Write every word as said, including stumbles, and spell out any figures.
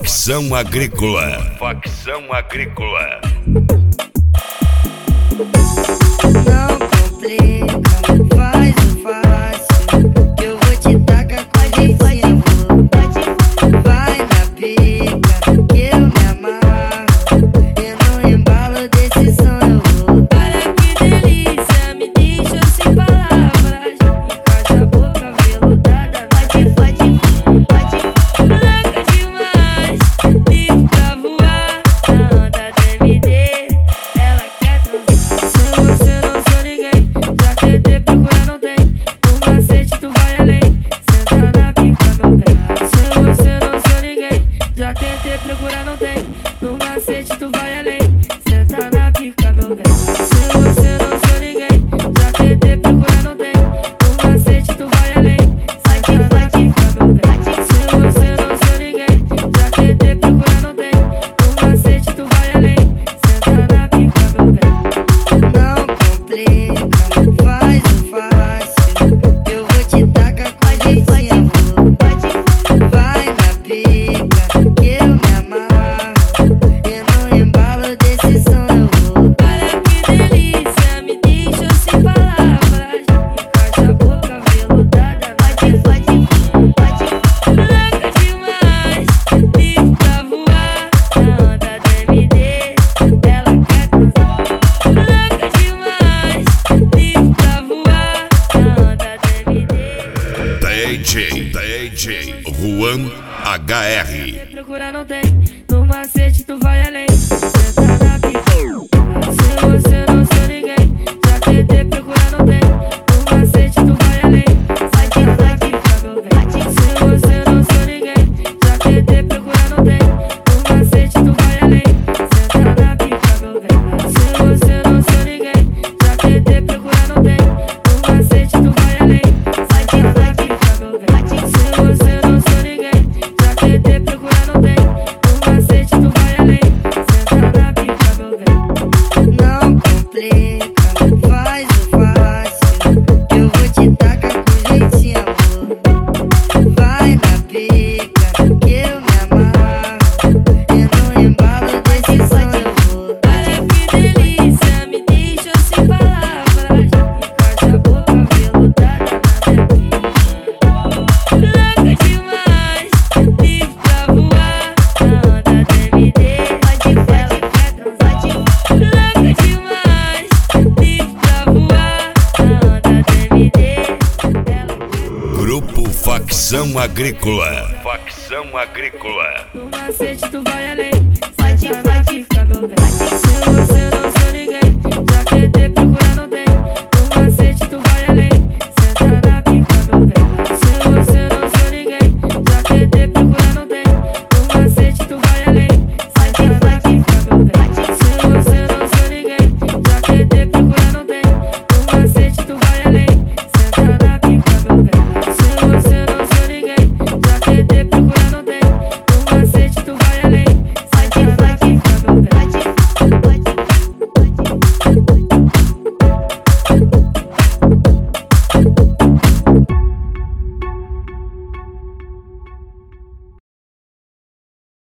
Facção Agrícola. Facção Agrícola. Não complica, faz o fácil, que eu vou te tacar com a jeitinho. Vai na pica, que eu me amarro, e no embalo desse som eu vou. Olha que delícia, me deixa sem palavras, encaixa a boca veludada, pode, pode, pode. Louca demais, livre pra voar, na onda D M D, ela quer transar. Se você não sou ninguém, já tentei procurar, não tem. No macete tu vai além, senta na pica meu bem. Se você não sou ninguém, já tentei procurar, não tem. No macete tu vai além, senta na pica meu bem. Se você não sou ninguém, já tentei procurar, não tem. No macete tu vai além, senta na pica meu bem. Se você não sou ninguém, já tentei procurar, não tem. No macete tu vai além, senta na pica meu bem. Não complica, faz o fácil, que eu vou te tacar com a jeitinho. Vai na pica, que eu me amarro, e no embalo desse som eu vou. Olha que delícia, me deixa sem palavras, encaixa a boca veludada, pode, pode, pode. Louca demais, livre pra voar, na onda D M D, ela quer transar. Louca demais, livre pra voar, na onda D M D. D J, D J Juan H R. Procura não tem, no macete tu vai além, senta na pica. Se você não sou ninguém, já tentei procurar, não tem. No macete tu vai além, sai na pica meu bem. Se você não sou ninguém, já tentei procurar, não tem. No macete tu vai além, senta na pica meu bem. Se você não sou ninguém, já tentei procurar, não tem. No macete tu vai além, sai na pica meu bem. Se você não sou ninguém, já tentei procurar, não tem. No macete tu vai além, senta na pica meu bem. Não complica, faz o fácil, que eu vou te tacar com jeitinho. Vai na pica, que eu me amarro, e no embalo desse som eu vou. Olha que delícia, me deixa sem palavras, encaixa a boca veludada na minha pica. Louca demais, livre pra voar, na onda D M D, pode, ela quer transar. Louca demais, livre pra voar, na onda D M D, ela quer. Grupo Facção Agrícola. Facção Agrícola. No macete tu vai além, sai na pica meu bem.